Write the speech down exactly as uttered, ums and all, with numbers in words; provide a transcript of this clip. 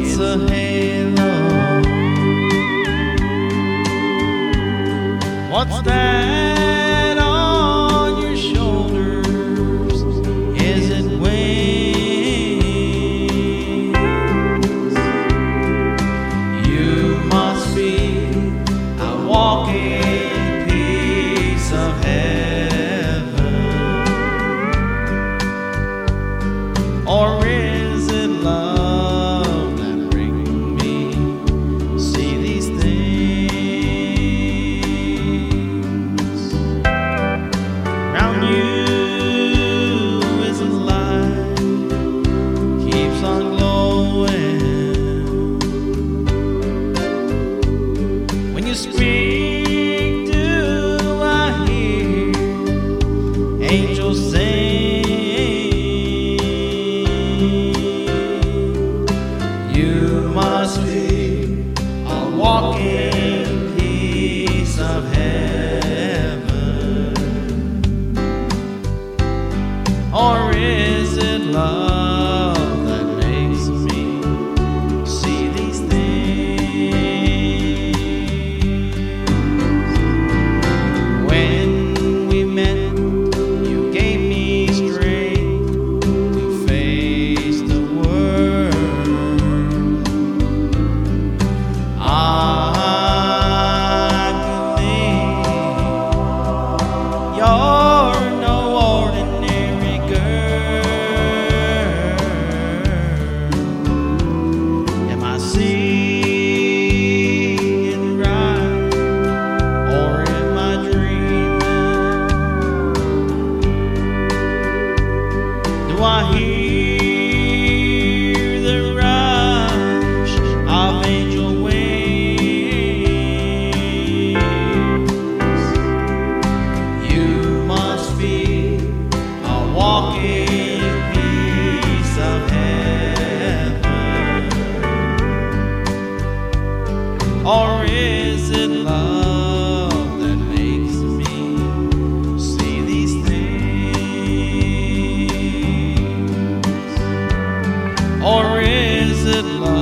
It's a halo. What's that on your shoulders? Is it wings? You must be a walking piece of heaven. Or is it love that brings me see these things? Round you is a light, keeps on glowing. When you speak, do I hear angels sing? You must be a walking piece of heaven. Or is it love that makes me see these things? When we met, you gave me strength to face the world. I believe you're no ordinary girl. Am I seeing right, or am I dreaming? Do I hear the rush of angel wings? You must be a walking piece of heaven. Or is it love that makes me see these things? Or is it love